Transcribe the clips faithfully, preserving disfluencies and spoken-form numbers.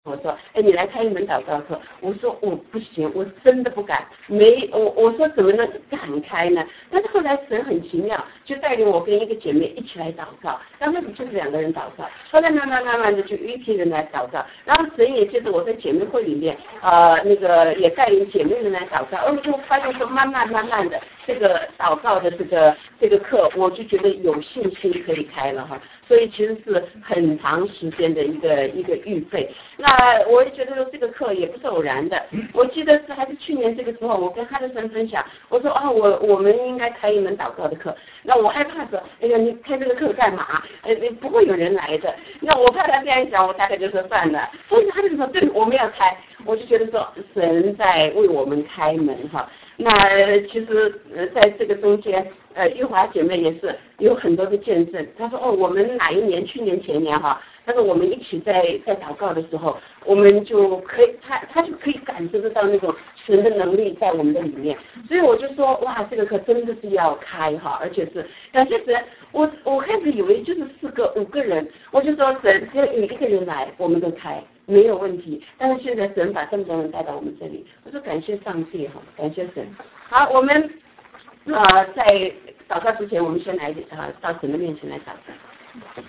我说，哎，你来开一门祷告课。我说我不行，我真的不敢。没，我我说怎么能敢开呢？但是后来神很奇妙，就带领我跟一个姐妹一起来祷告。刚开始就是两个人祷告，后来慢慢慢慢的就一批人来祷告。然后神也借着我在姐妹会里面，呃，那个也带领姐妹们来祷告。而我就发现说，慢慢慢慢的这个祷告的这个这个课，我就觉得有信心可以开了哈。所以其实是很长时间的一个一个预备。那我也觉得说这个课也不是偶然的。我记得是还是去年这个时候，我跟哈德森分享，我说啊，我我们应该开一门祷告的课。那我害怕说，哎呀，你开这个课干嘛？呃，不会有人来的。那我怕他这样讲，我大概就说算了。但是他就说，对，我们要开。我就觉得说，神在为我们开门哈。那其实呃，在这个中间，呃，玉华姐妹也是有很多的见证。她说哦，我们哪一年，去年前年哈，她说我们一起在在祷告的时候，我们就可以，她她就可以感受得到那种神的能力在我们的里面。所以我就说哇，这个课真的是要开哈，而且是感谢神。我我开始以为就是四个五个人，我就说神只要有一个人来，我们都开。没有问题，但是现在神把这么多人带到我们这里，我说感谢上帝哈，感谢神。好，我们呃在祷告之前，我们先来呃到神的面前来祷告。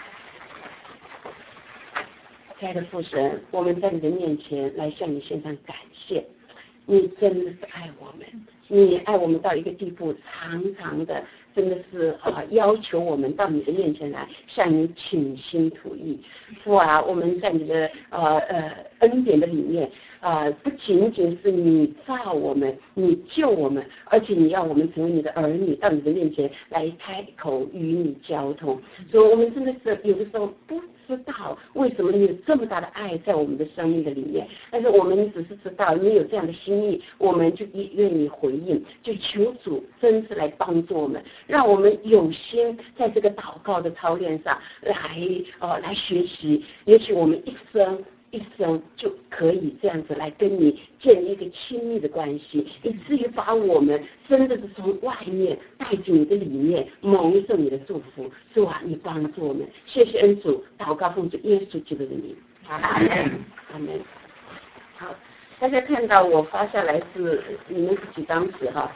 亲爱的父神，我们在你的面前来向你献上感谢，你真的是爱我们，你爱我们到一个地步，常常的真的是啊要求我们到你的面前来向你倾心吐意。父啊，我们在你的呃呃恩典的里面啊、呃，不仅仅是你造我们，你救我们，而且你要我们成为你的儿女，到你的面前来开口与你交通。所以我们真的是有的时候不知道为什么你有这么大的爱在我们的生命的里面，但是我们只是知道你有这样的心意，我们就愿意回应，就求主真是来帮助我们，让我们有心在这个祷告的操练上来呃来学习，也许我们一生一生就可以这样子来跟你建立一个亲密的关系，以至于把我们真的是从外面带进你的里面，蒙受你的祝福。主啊，你帮助我们，谢谢恩主，祷告奉主耶稣基督的名，阿门，阿门。好，大家看到我发下来是你们是几张纸哈？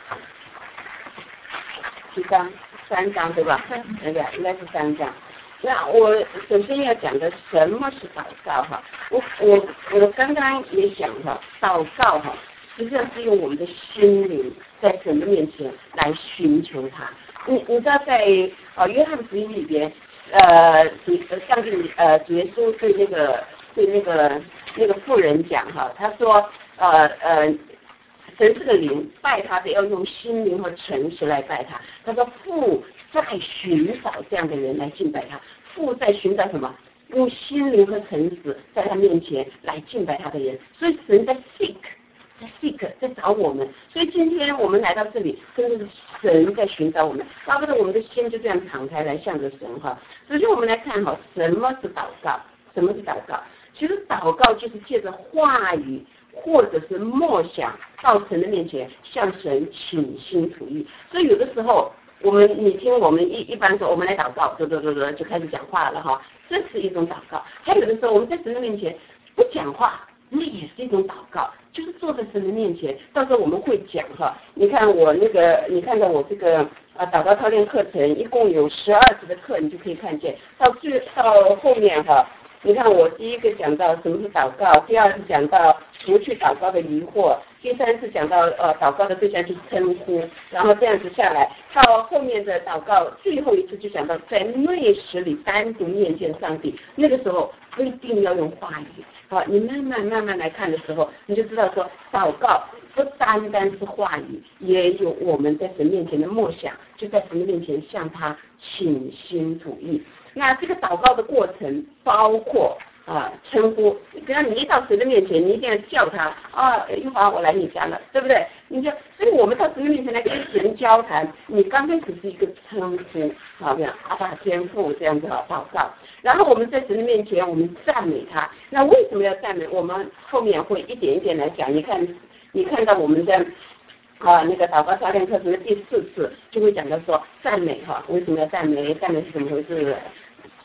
几张？三张对吧？那个应该是三张。那我首先要讲的什么是祷告哈？我我我刚刚也讲哈，祷告哈，实际上是用我们的心灵在神的面前来寻求他。你你知道在呃约翰福音里边，呃主上帝呃主耶稣对那个对那个那个妇人讲哈，他说呃呃。神是个灵，拜他的要用心灵和诚实来拜他。他说父在寻找这样的人来敬拜他，父在寻找什么？用心灵和诚实在他面前来敬拜他的人。所以神在 seek， 在 seek， 在找我们。所以今天我们来到这里，真的是神在寻找我们，巴不得我们的心就这样敞开来向着神哈。首先我们来看哈，什么是祷告？什么是祷告？其实祷告就是借着话语或者是默想到神的面前，向神倾心吐意。所以有的时候我们你听我们一一般说我们来祷告，走走走走就开始讲话了哈，这是一种祷告。还有的时候我们在神的面前不讲话，那也是一种祷告，就是坐在神的面前。到时候我们会讲哈，你看我那个，你看到我这个啊祷告操练课程一共有十二节的课，你就可以看见到最到后面哈。你看，我第一个讲到什么是祷告，第二次讲到除去祷告的疑惑，第三次讲到呃祷告的对象就是称呼，然后这样子下来，到后面的祷告最后一次就讲到在内室里单独面见上帝，那个时候不一定要用话语，好，你慢慢慢慢来看的时候，你就知道说祷告不单单是话语，也有我们在神面前的默想，就在神的面前向他倾心吐意。那这个祷告的过程包括啊称呼，只要你一到神的面前，你一定要叫他啊，玉华我来你家了，对不对？你就所以我们到神的面前来跟神交谈，你刚开始是一个称呼，好像阿爸天父这样子好祷告，然后我们在神的面前我们赞美他。那为什么要赞美？我们后面会一点一点来讲。你看，你看到我们的。啊，那个祷告操练课程的第四次就会讲到说赞美哈，为什么要赞美？赞美是怎么回事？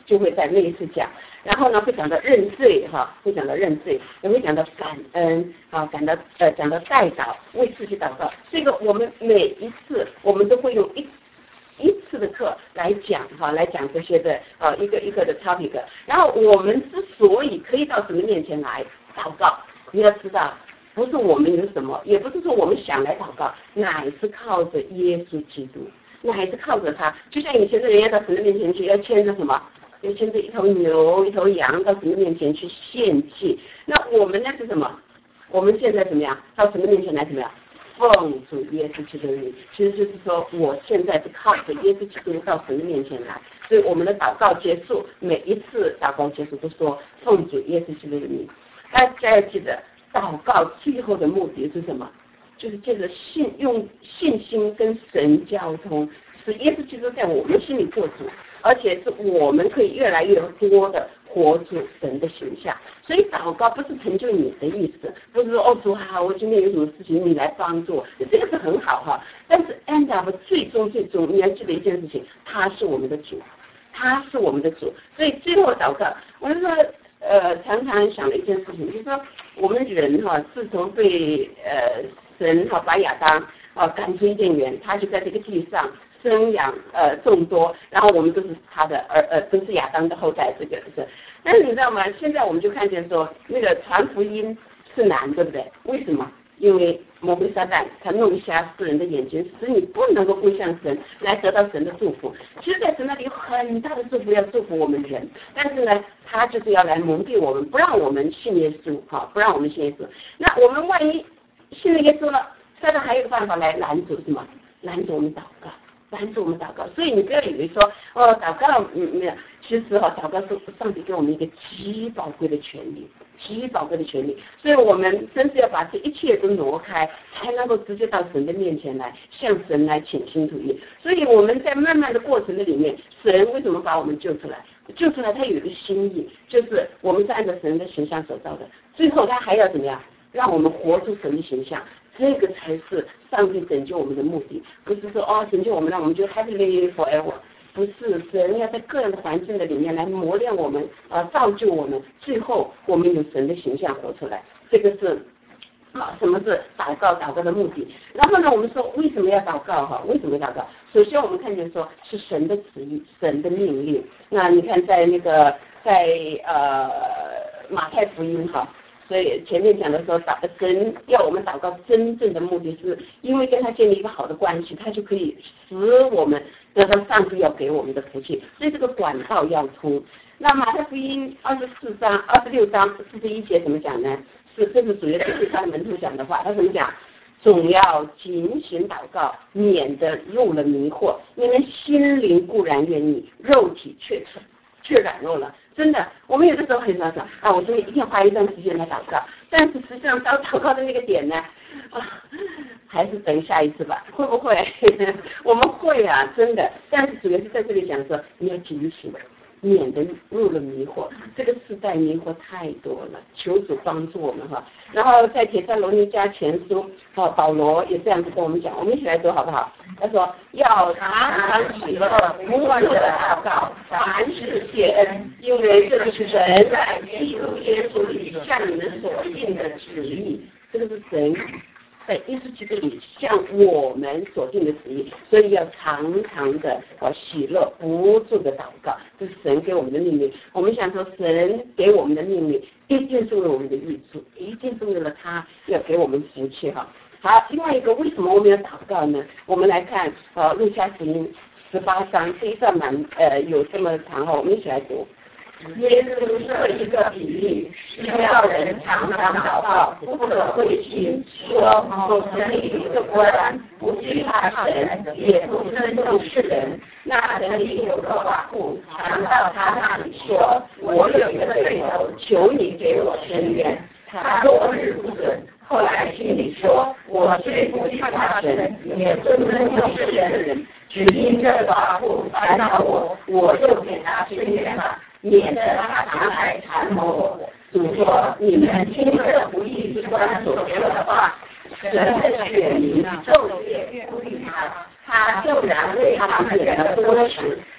就会在那一次讲。然后呢，会讲到认罪哈，会讲到认罪，也会讲到感恩啊，讲到呃讲到代祷，为自己祷告。这个我们每一次我们都会用一一次的课来讲哈，来讲这些的呃一个一个的 topic。然后我们之所以可以到神的面前来祷告，你要知道，不是我们有什么，也不是说我们想来祷告，乃是靠着耶稣基督，乃是靠着他。就像以前的人要到神的面前去，要牵着什么？要牵着一头牛、一头羊到神的面前去献祭。那我们呢是什么？我们现在怎么样？到神的面前来怎么样？奉主耶稣基督的名，其实就是说，我现在是靠着耶稣基督到神的面前来。所以我们的祷告结束，每一次祷告结束都说奉主耶稣基督的名。大家要记得，祷告最后的目的是什么？就是借着信，用信心跟神交通，使耶稣基督在我们心里做主。而且是我们可以越来越多的活出神的形象，所以祷告不是成就你的意思，不是说哦主啊，我今天有什么事情你来帮助我，这个是很好哈。但是 end up 最终最终你要记得一件事情，他是我们的主，他是我们的主。所以最后祷告，我就说呃常常想了一件事情，就是说我们人哈，自从被呃神哈把亚当啊赶出伊甸园，他就在这个地上生养呃众多，然后我们都是他的儿呃都是亚当的后代，这个是。但是你知道吗？现在我们就看见说，那个传福音是难，对不对？为什么？因为魔鬼撒旦他弄瞎世人的眼睛，使你不能够归向神，来得到神的祝福。其实，在神那里有很大的祝福要祝福我们人，但是呢，他就是要来蒙蔽我们，不让我们信耶稣，哈，不让我们信耶稣。那我们万一信了耶稣了，撒旦还有一个办法来拦阻什么？拦阻我们祷告。拦阻我们祷告，所以你不要以为说哦，祷告嗯没有，其实哈、哦，祷告是上帝给我们一个极宝贵的权利，极宝贵的权利，所以我们真是要把这一切都挪开，才能够直接到神的面前来，向神来倾心吐意。所以我们在慢慢的过程的里面，神为什么把我们救出来？救出来，他有一个心意，就是我们是按照神的形象所造的，最后他还要怎么样？让我们活出神的形象。这个才是上帝拯救我们的目的，不是说哦拯救我们让我们就 happily forever， 不是，神要在各样的环境的里面来磨练我们，呃造就我们，最后我们有神的形象活出来，这个是啊什么是祷告祷告的目的。然后呢，我们说为什么要祷告哈？为什么要祷告？首先我们看见说是神的旨意，神的命令。那你看在那个在呃马太福音哈。所以前面讲的说，祷神要我们祷告，真正的目的是因为跟他建立一个好的关系，他就可以使我们得到上帝要给我们的福气。所以这个管道要通。那马太福音二十四章、二十六章四十一节怎么讲呢？是这是主耶稣对他的门徒讲的话，他怎么讲？总要警醒祷告，免得入了迷惑。你们心灵固然愿意，肉体却却软弱了。真的，我们有的时候很少讲啊，我说一定要花一段时间来祷告，但是实际上到祷告的那个点呢，啊，还是等下一次吧，会不会？我们会啊，真的，但是主要是在这里讲说，你要警醒，免得入了迷惑。这个时代迷惑太多了，求主帮助我们哈。然后在帖撒罗尼迦前书，哦，保罗也这样子跟我们讲，我们一起来读好不好？他说要常常喜乐，不断的祷告，凡事谢恩，因为这是神在基督耶稣里向你们所定的旨意。这个是神在耶稣基督里向我们所定的旨意，所以要常常的呃喜乐，不住的祷告，这是神给我们的命令。我们想说，神给我们的命令一定是为我们的益处，一定是为了他要给我们福气哈。好，另外一个为什么我们要祷告呢？我们来看呃路加福音十八章这一段蛮呃有这么长哈，我们一起来读。耶稣设一个比喻，是要人常常祷告，不可灰心，说我城里有一个官，不惧怕神，也不尊重世人。那城里有个寡妇，常到他那里说：“我有一个罪头，求你给我伸冤。”他多日不准。后来心里说：“我虽不惧怕神，也不尊重世人，只因这寡妇烦恼我，我就给他伸冤了。”免得他常来缠磨我。主说：“你们听这不义之官所说的话，神的选民昼夜顾虑他，他骤然为他们免了多时。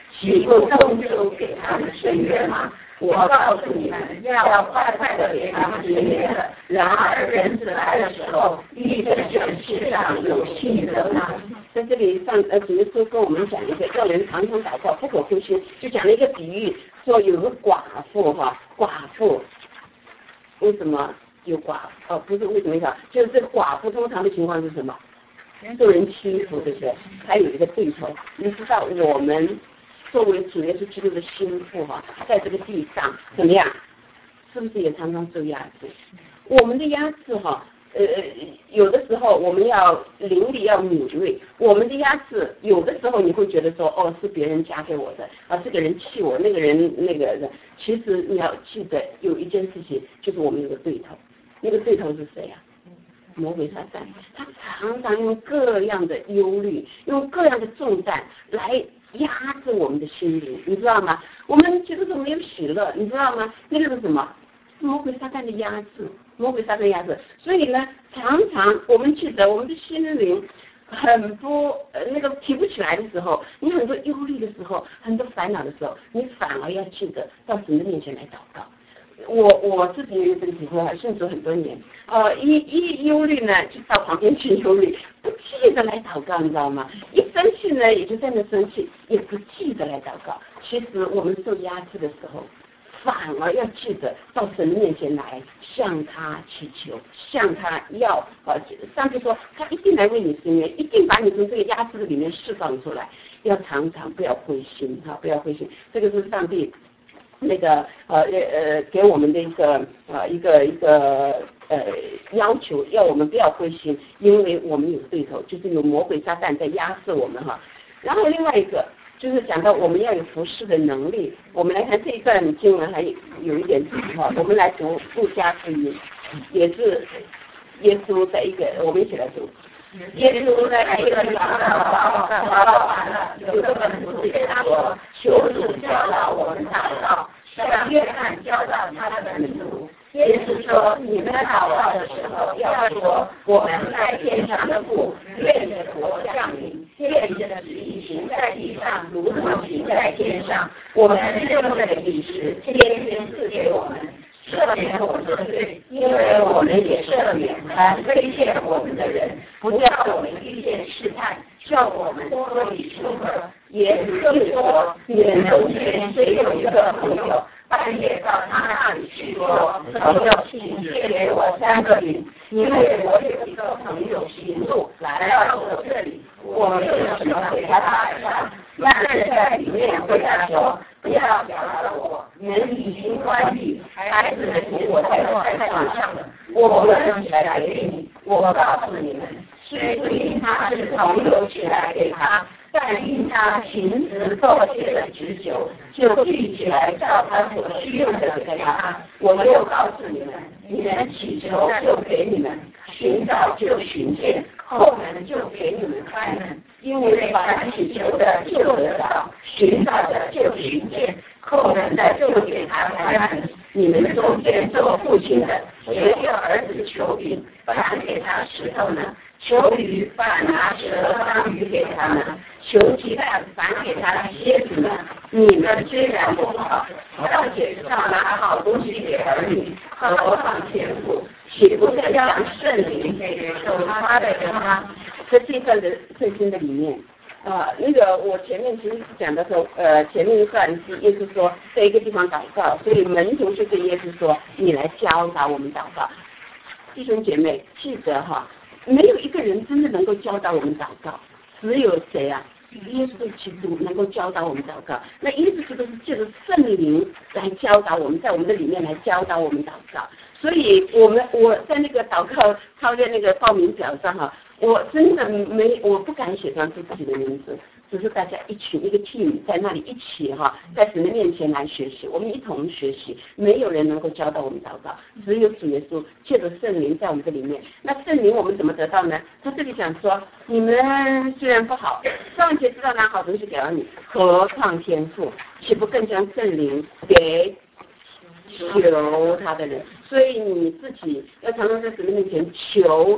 岂不终究给他们伸冤吗？我告诉你们，要快快的给他们伸冤了。然而人子来的时候，必在这世上有信的吗？ 在这里上呃，主耶稣跟我们讲一个，叫人常常祷告，不可灰心，就讲了一个比喻，说有个寡妇哈，寡妇为什么有寡？哦，不是为什么呀？就是这个寡妇通常的情况是什么？受人欺负，对不对？还有一个对头，你知道我们作为主耶稣基督的心腹哈，在这个地上怎么样？是不是也常常受压制？我们的压制哈，呃，有的时候我们要灵力要敏锐，我们的压制有的时候你会觉得说，哦，是别人加给我的，啊，这个人气我，那个人那个人，其实你要记得有一件事情，就是我们有个对头，那个对头是谁呀、啊？魔鬼撒旦，他常常用各样的忧虑，用各样的重担来压制我们的心灵，你知道吗？我们觉得说没有喜乐，你知道吗？那个是什么？魔鬼撒旦的压制，魔鬼撒旦的压制。所以呢，常常我们记得我们的心灵很不呃那个提不起来的时候，你很多忧虑的时候，很多烦恼的时候，你反而要记得到神的面前来祷告。我我自己有这个体会，信主很多年，呃，一一忧虑呢，就到旁边去忧虑，不记得来祷告，你知道吗？一生气呢，也就在那生气，也不记得来祷告。其实我们受压制的时候，反而要记得到神面前来，向他祈求，向他要，呃，上帝说他一定来为你伸冤，一定把你从这个压制的里面释放出来。要常常不要灰心哈，不要灰心，这个是上帝。那个呃呃给我们的一个呃一个一个呃要求，要我们不要灰心，因为我们有对头，就是有魔鬼撒旦在压制我们哈。然后另外一个就是讲到我们要有服侍的能力，我们来看这一段经文还有一点哈，我们来读路加福音，也是耶稣在一个，我们一起来读。 耶稣在一个长老祷告完了，有个门徒对他说：“求主教导我们祷告，像约翰教导他的门徒。”耶稣说：“你们祷告的时候，要说：我们在天上的父，愿你的国降临，愿你的旨意行在地上，如同行在天上。我们日用的饮食，天天赐给我们。”赦免我们的罪，因为我们也赦免凡亏欠我们的人，不叫我们遇见试探，叫我们脱离凶恶。也就是说，你们中间谁有一个朋友，半夜到他那里去说：“朋友，请借给我三个饼，因为我有一个朋友行路来到我这里，我没有什么给他带上。”那人在里面回答说：“不要搅扰我，门已经关闭，孩子们请我在在床上了，我们起来给你。我告诉你们，虽不因他是朋友起来给他，但因他勤职做些的职求，就聚起来照他所需用的给他。我又告诉你们，你们祈求就给你们，寻找就寻见，后门就给你们开门。因为凡祈求的就得到，寻找的就寻见，后门的就给他开门。你们中间做父亲的，谁有儿子求饼，反给他石头呢？求鱼，反拿蛇当鱼给他们；求鸡蛋，反给他蝎子呢？你们虽然不好，尚且知道拿好东西给儿女，何况天父，岂不更让圣灵给受他的人吗？ 在这一段的圣经的里面，啊、呃，那个我前面其实讲的时候，呃，前面一段是耶稣说在一个地方祷告，所以门徒就对耶稣说：“你来教导我们祷告。”弟兄姐妹，记得哈，没有一个人真的能够教导我们祷告，只有谁啊？耶稣基督能够教导我们祷告。那耶稣基督是借着圣灵来教导我们，在我们的里面来教导我们祷告。所以我们我在那个祷告超越那个报名表上哈，我真的没我不敢写上自己的名字，只是大家一群一个 team 在那里一起哈，在神的面前来学习，我们一同学习，没有人能够教导我们祷告，只有主耶稣借着圣灵在我们这里面。那圣灵我们怎么得到呢？他这里讲说，你们虽然不好，尚且知道拿好东西给了你，何况天父，岂不更将圣灵给求他的人？所以你自己要常常在神的面前求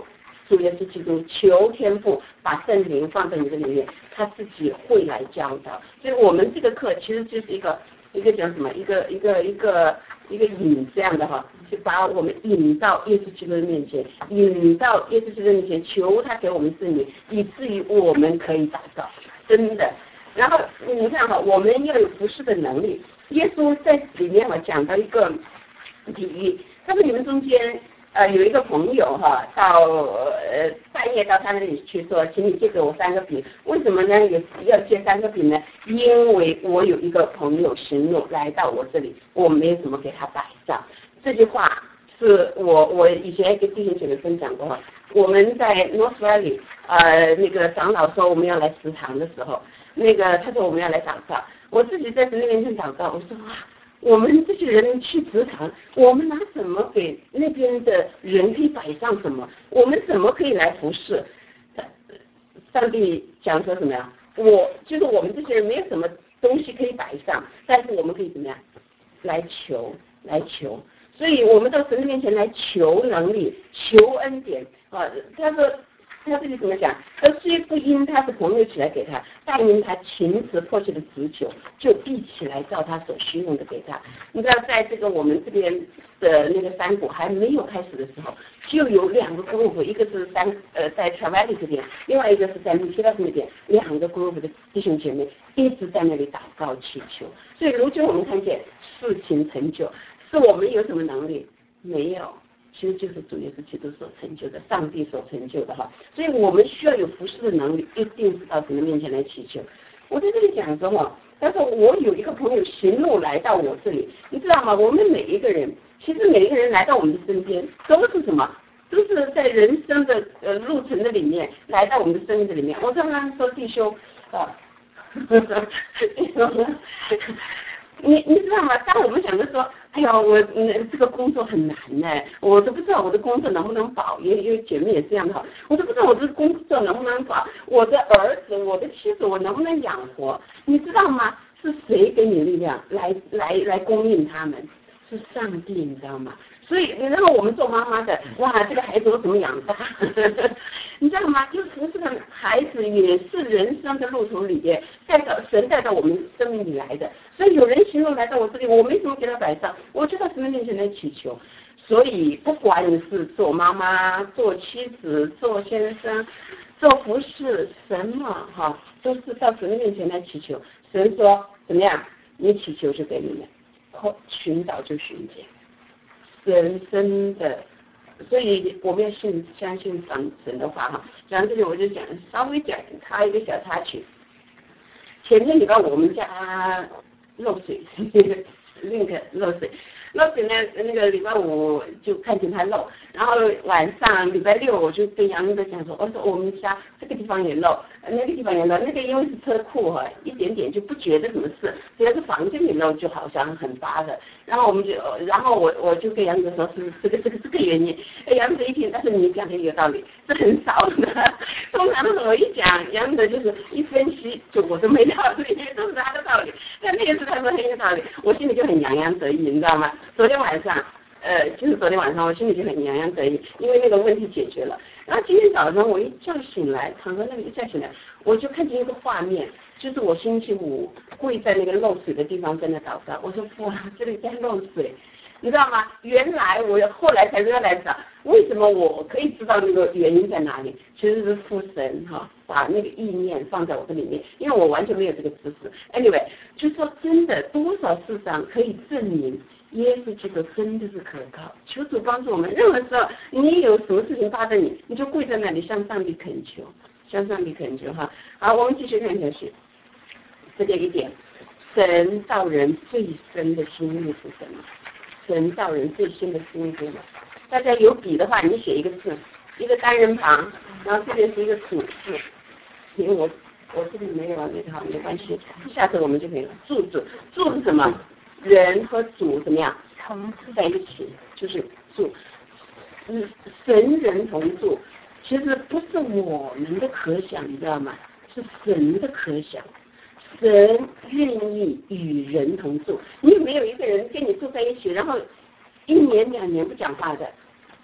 主耶稣基督，求天父把圣灵放在你的里面，他自己会来教导。所以我们这个课其实就是一个一个讲什么，一个一个一个一个引这样的哈，就把我们引到耶稣基督的面前，引到耶稣基督的面前，求他给我们圣灵，以至于我们可以祷告，真的。然后你看哈，我们要有服侍的能力。耶稣在里面哈讲到一个比喻，他说你们中间呃有一个朋友哈，到呃半夜到他那里去说，请你借给我三个饼。为什么呢？也要借三个饼呢？因为我有一个朋友行路来到我这里，我没有什么给他摆上。这句话是我我以前跟弟兄姐妹分享过哈。我们在 North Valley 呃那个长老说我们要来食堂的时候，那个他说我们要来祷告，我自己在神面前祷告，我说啊，我们这些人去食堂，我们拿什么给那边的人可以摆上什么？我们怎么可以来服侍？上帝讲说什么呀？我就是我们这些人没有什么东西可以摆上，但是我们可以怎么样？来求，来求。所以我们到神的面前来求能力，求恩典啊！他说。他这里怎么讲？他虽不因他是朋友起来给他，但因他情辞迫切的直求，就必起来照他所需用的给他。你知道，在这个我们这边的那个山谷还没有开始的时候，就有两个 group， 一个是山呃在 Travali 这边，另外一个是在 Michigan 那边，两个 group 的弟兄姐妹一直在那里祷告祈求。所以如今我们看见事情成就，是我们有什么能力？没有。其实就是主耶稣基督所成就的，上帝所成就的哈，所以我们需要有服侍的能力，一定是到神的面前来祈求。我在这里讲说哈，他说我有一个朋友行路来到我这里，你知道吗？我们每一个人，其实每一个人来到我们的身边，都是什么？都是在人生的呃路程的里面，来到我们的生命的里面。我刚刚说弟兄啊，你你知道吗？当我们想着说，哎呀，我嗯这个工作很难呢，我都不知道我的工作能不能保，因为因为姐妹也是这样的哈，我都不知道我这个工作能不能保，我的儿子、我的妻子我能不能养活？你知道吗？是谁给你力量来来来供应他们？是上帝，你知道吗？所以，然后我们做妈妈的，哇，这个孩子我怎么养大？你知道吗？就是服侍的孩子也是人生的路途里面带到神带到我们生命里来的。所以有人行路来到我这里，我没什么给他摆上，我就到神的面前来祈求。所以不管你是做妈妈、做妻子、做先生、做服侍，什么哈，都是到神的面前来祈求。神说怎么样？你祈求就给你们，寻找就寻见。人生的，所以我们要信相信神神的话哈。讲这里我就讲稍微讲插一个小插曲。前天礼拜我们家漏水，那个漏水，漏水呢，那个礼拜五就看见它漏，然后晚上礼拜六我就跟杨德讲说，我说我们家这个地方也漏，那个地方也漏，那个因为是车库哈，一点点就不觉得什么事，只要是房间里漏就好像很大的，然后我们就，然后我我就跟杨德说是这个这个这个原因，哎，杨德一听，但是你讲的有道理，是很少的，通常都是我一讲，杨德就是一分析就我都没道理，都是他的道理，但那个是他说很有道理，我心里就很洋洋得意，你知道吗？昨天晚上，呃，就是昨天晚上，我心里就很洋洋得意，因为那个问题解决了。然后今天早上我一觉醒来，躺在那里一觉醒来，我就看见一个画面，就是我星期五跪在那个漏水的地方在那祷告，我说哇，这里在漏水，你知道吗？原来我后来才知道来找，为什么我可以知道那个原因在哪里？其实是父神哈、啊，把那个意念放在我的里面，因为我完全没有这个知识。Anyway， 就说真的，多少事上可以证明耶稣基督真的是可靠。求主帮助我们，任何时候你有什么事情发生你，你就跪在那里向上帝恳求，向上帝恳求哈。好，我们继续看下去，这个一点，神造人最深的心意是什么？神造人最深的心意是什么？大家有笔的话，你写一个字，一个单人旁，然后这边是一个主字。因为我我这里没有那个好，没关系，下次我们就可以了。住字，住是什么？人和主怎么样同在一起，就是住。嗯，神人同住，其实不是我们的可想，你知道吗？是神的可想。神愿意与人同住，你有没有一个人跟你住在一起，然后一年两年不讲话的？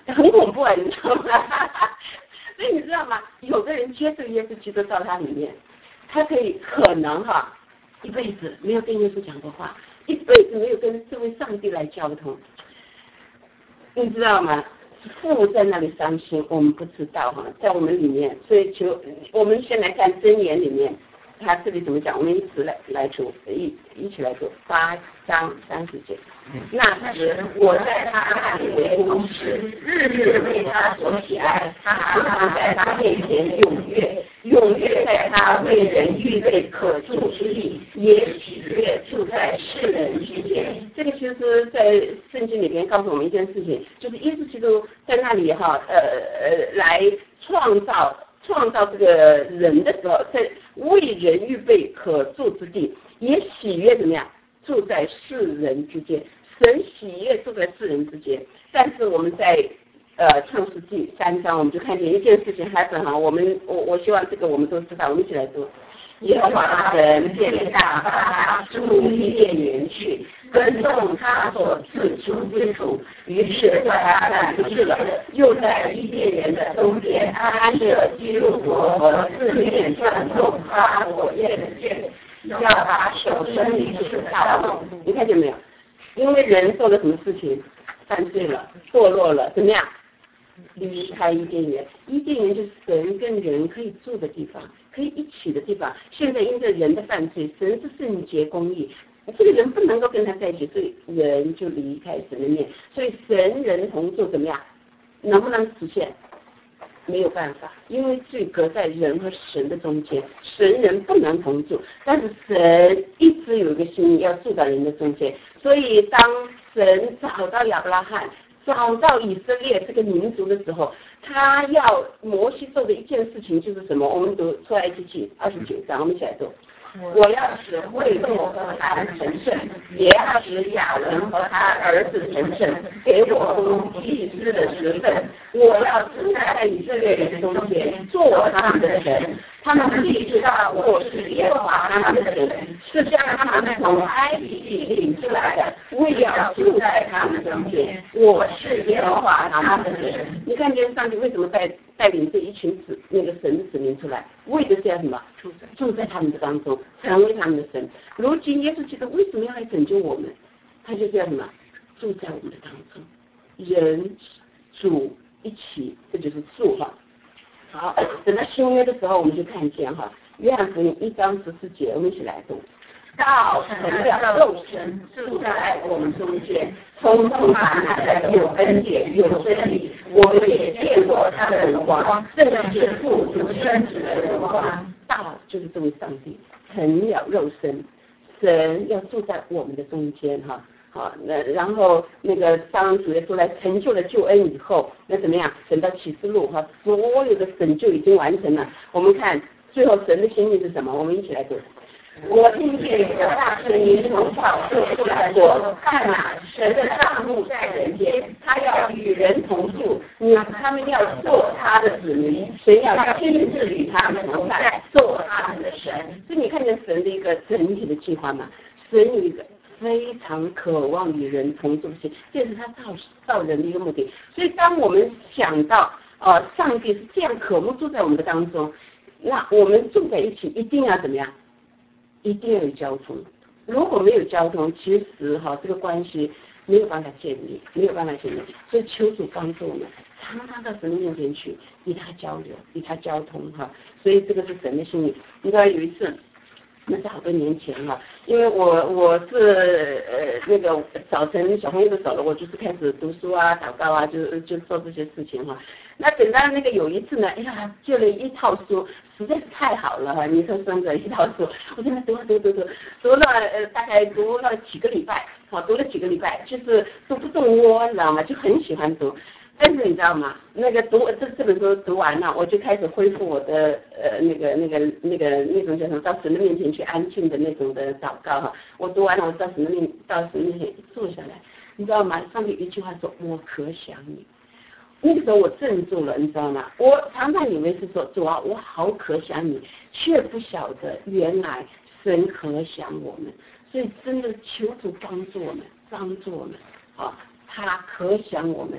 很恐怖啊，你知道吗？所以你知道吗？有的人接受耶稣基督到他里面，他可以可能哈一辈子没有跟耶稣讲过话，一辈子没有跟这位上帝来交通，你知道吗？父在那里伤心，我们不知道哈，在我们里面，所以求我们先来看箴言里面，他这里怎么讲？我们一起来来读，一一起来读八章三十节。那时我在他那里为工师，日日为他所喜爱，他常常在他面前踊跃，踊跃在他为人预备可住之地，也喜悦住在世人之间。这个其实在圣经里边告诉我们一件事情，就是耶稣基督在那里哈呃呃来创造创造这个人的时候，在为人预备可住之地，也喜悦怎么样？住在世人之间，神喜悦住在世人之间。但是我们在呃创世纪三章，我们就看见一件事情，还是哈，我们我我希望这个我们都知道，我们一起来读。耶和华神变大，把他出伊甸园去，耕种他所赐出之土，于是在他那里去了，又在伊甸园的中间安设基路伯和四面转动发火焰的箭，要把手伸离是道路。你看见没有？因为人做了什么事情，犯罪了，堕落了，怎么样？离开伊甸园，伊甸园就是神跟人可以住的地方，可以一起的地方。现在因着人的犯罪，神是圣洁公义，这个人不能够跟他在一起，所以人就离开神的面。所以神人同住怎么样？能不能实现？没有办法，因为罪隔在人和神的中间，神人不能同住。但是神一直有一个心意要住到人的中间，所以当神找到亚伯拉罕，找到以色列这个民族的时候，他要摩西做的一件事情就是什么？我们读出来一起记二十九章，我们一起来读。我要使会众和他们成圣，也要使亚伦和他儿子成圣，给我供祭司的职分。我要住在以色列人中间，做他们的神。他们必知道我是耶和华他们的神，是将他们从埃及地领出来的，为要住在他们中间。我是耶和华他们的神。你看见上帝为什么带带领这一群子那个神的子民出来，为的是要什么？住在他们的当中，成为他们的神。如今耶稣基督为什么要来拯救我们？他就是要什么？住在我们的当中，人主一起，这就是住哈。好，等到新约的时候，我们就看见哈，约翰福音一章十四节，我们一起来读。道成了肉身，住在我们中间，充满了有恩典有真理。我们也见过他的荣光，这是父独生子的荣光。道就是这位上帝成了肉身，神要住在我们的中间哈。好，那然后那个当主耶稣来成就了救恩以后，那怎么样？等到启示录哈，所有的拯救已经完成了。我们看最后神的心意是什么？我们一起来读。我听见有个大声音从宝座出来说：“看哪，神的帐幕在人间，他要与人同住，你他们要做他的子民，神要亲自与他们同在，做他们的神。”所以你看见神的一个整体的计划嘛？神有一个非常渴望与人同住心，这是他造造人的一个目的。所以当我们想到呃上帝是这样渴慕住在我们的当中，那我们住在一起一定要怎么样？一定要有交通。如果没有交通，其实哈这个关系没有办法建立，没有办法建立。所以求主帮助我们，常常到神的面前去，与他交流，与他交通哈。所以这个是神的心意。你知道有一次。那是好多年前了，因为我我是呃那个早晨小朋友都走了，我就是开始读书啊、祷告啊，就就做这些事情哈。那等到那个有一次呢，哎呀，借了一套书，实在是太好了哈！尼克森的一套书，我在那读读读读，读了呃大概读了几个礼拜，好读了几个礼拜，就是读不动窝，你知道吗？就很喜欢读。但是你知道吗？那个读这这本书读完了，我就开始恢复我的呃那个那个那个那种叫什么，到神的面前去安静的那种的祷告哈。我读完了，我到神的面到神面前一坐下来，你知道吗？上面一句话说：“我可想你。”那个时候我镇住了，你知道吗？我常常以为是说主啊，我好可想你，却不晓得原来神可想我们。所以真的求主帮助我们，帮助我们啊！他可想我们。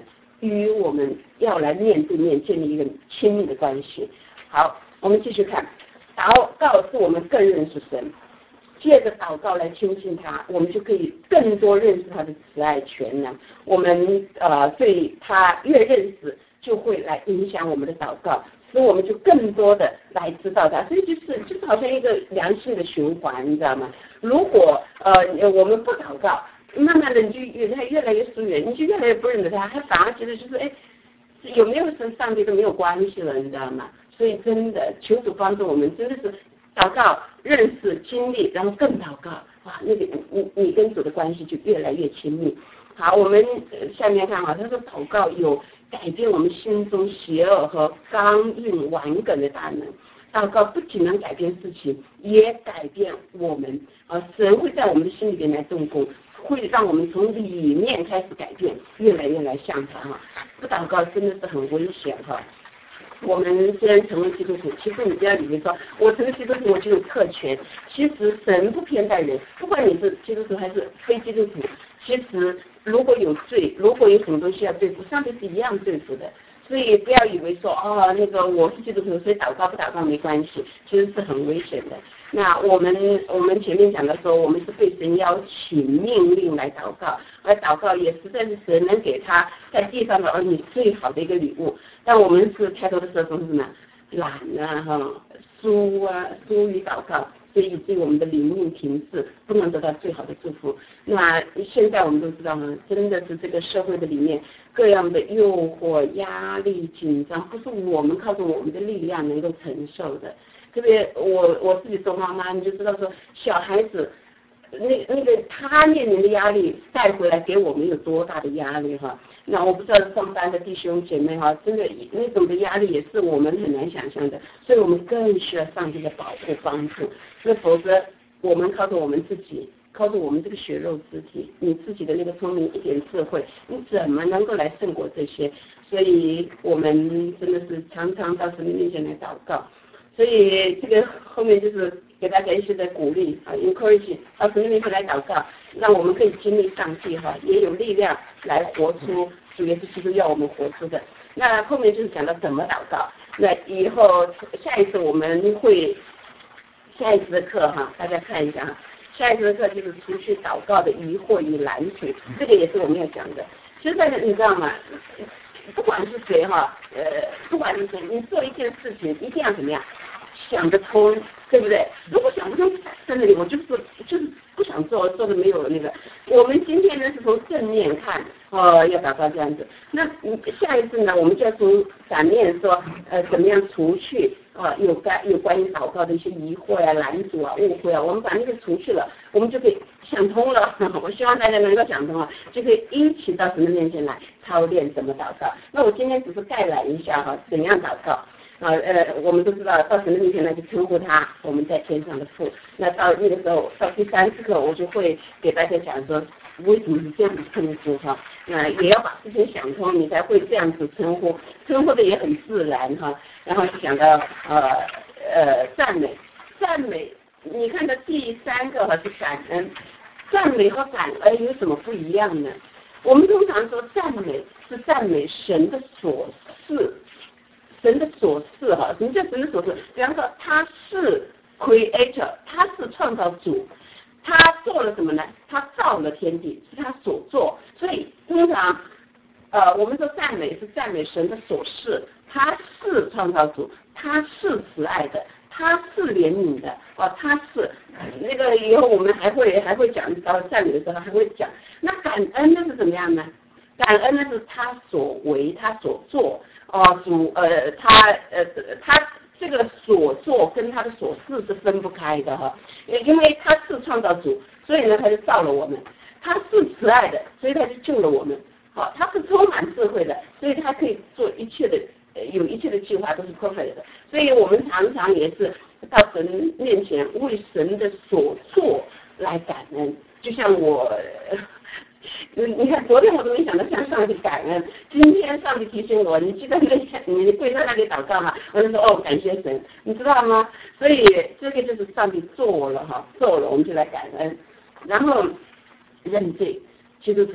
与我们要来面对面建立一个亲密的关系。好，我们继续看，祷告是我们更认识神，借着祷告来亲近他，我们就可以更多认识他的慈爱全能。我们呃对他越认识，就会来影响我们的祷告，所以我们就更多的来知道他。所以就是就是好像一个良性的循环，你知道吗？如果呃我们不祷告，慢慢的你就越来越来越疏远，你就越来越不认得他，还反而觉得就是哎有没有跟上帝都没有关系了，你知道吗？所以真的求主帮助我们，真的是祷告、认识、经历，然后更祷告，哇，那个你你跟主的关系就越来越亲密。好，我们下面看啊，他说祷告有改变我们心中邪恶和刚硬顽梗的大能。祷告不仅能改变事情，也改变我们啊！神会在我们的心里边来动工，会让我们从里面开始改变，越来越来像他哈。不祷告真的是很危险哈。我们虽然成为基督徒，其实你不要以为说我成为基督徒我就有特权，其实神不偏待人，不管你是基督徒还是非基督徒，其实如果有罪，如果有什么东西要对付，上帝是一样对付的。所以不要以为说哦，那个我是基督徒，所以祷告不祷告没关系，其实是很危险的。那我们我们前面讲的说，我们是被神邀请命令来祷告，而祷告也实在是神能给他在地上的儿女最好的一个礼物。但我们是开头的时候是什么懒啊哈，疏啊疏于祷告，所以以至于我们的灵命停滞，不能得到最好的祝福。那现在我们都知道呢，真的是这个社会的里面各样的诱惑、压力、紧张，不是我们靠着我们的力量能够承受的。特别我我自己做妈妈，你就知道说小孩子那那个他面临的压力带回来给我们有多大的压力哈。那我不知道上班的弟兄姐妹哈，真的那种的压力也是我们很难想象的，所以我们更需要上帝的保护帮助。那否则我们靠着我们自己，靠着我们这个血肉之体，你自己的那个聪明一点智慧，你怎么能够来胜过这些？所以我们真的是常常到神的面前来祷告。所以这个后面就是给大家一些的鼓励啊 ，encourage 到神的面前来祷告，让我们可以经历上帝哈，也有力量来活出主耶稣基督要我们活出的。那后面就是讲到怎么祷告。那以后下一次我们会下一次的课哈，大家看一下哈，下一次的课就是除去祷告的疑惑与拦阻，这个也是我们要讲的。现在你知道吗？不管是谁哈，呃，不管是谁，你做一件事情一定要怎么样想得通，对不对？如果想不通，真的我就是就是不想做，做的没有那个。我们今天呢是从正面看，呃，要祷告这样子。那下一次呢，我们就要从反面说，呃，怎么样除去啊有关有关于祷告的一些疑惑呀、拦阻啊、误会啊，我们把那个除去了，我们就可以想通了。我希望大家能够想通啊，就可以一起到神的面前来操练怎么祷告。那我今天只是概览一下哈，怎样祷告。啊呃，我们都知道到神的面前来就称呼他，我们在天上的父。那到那个时候，到第三次课，我就会给大家讲说，为什么是这样子称呼哈？那也要把事情想通，你才会这样子称呼，称呼的也很自然哈。然后就讲到呃呃赞美，赞美，你看到第三个哈是感恩，赞美和感恩有什么不一样呢？我们通常说赞美是赞美神的所事。神的所事哈，什么叫神的所事？比方说他是 creator， 他是创造主，他做了什么呢？他造了天地，是他所做。所以通常呃，我们说赞美是赞美神的所事，他是创造主，他是慈爱的，他是怜悯的，哦，他是那个以后我们还会还会讲到赞美的时候还会讲。那感恩呢是怎么样呢？感恩呢是他所为，他所做。哦，主呃，他呃，他这个所做跟他的所事是分不开的哈，因为他是创造主，所以呢他就造了我们；他是慈爱的，所以他就救了我们。好、哦，他是充满智慧的，所以他可以做一切的，有一切的计划都是 perfect 的。所以我们常常也是到神面前为神的所做来感恩，就像我。你你看，昨天我都没想到向上帝感恩，今天上帝提醒我，你记得那你跪在那里祷告嘛？我就说哦，感谢神，你知道吗？所以这个就是上帝做了哈，做了我们就来感恩，然后认罪。基督徒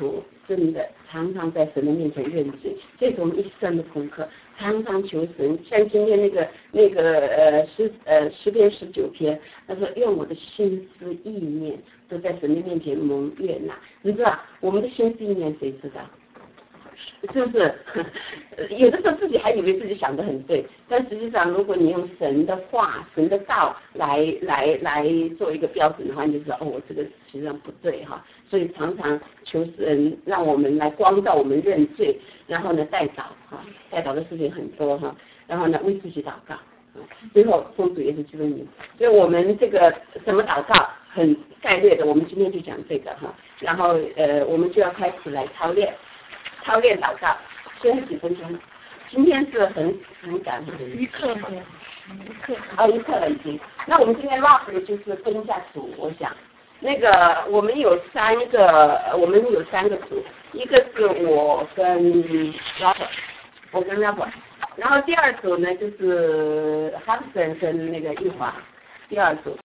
真的常常在神的面前认罪，这是我们一生的功课，常常求神。像今天那个那个呃诗呃诗篇十九篇，他说用我的心思意念都在神的面前蒙悦纳。你知道我们的心思意念谁知道？是不是？有的时候自己还以为自己想得很对，但实际上，如果你用神的话、神的道来来来做一个标准的话，你就知道哦，我这个实际上不对哈。所以常常求神让我们来光照我们认罪，然后呢代祷哈，代祷的事情很多哈，然后呢为自己祷告，最后奉主耶稣基督名。所以我们这个什么祷告很概略的，我们今天就讲这个哈，然后呃我们就要开始来操练。操练祷告，现在几分钟？今天是很很赶， 一刻的，一刻。 哦，一刻了已经。那我们今天 rough 的就是分一下组，我想，那个我们有三个，我们有三个组，一个是我跟 Robert， 我跟 Robert， 然后第二组呢就是 Hudson 跟那个玉华，第二组。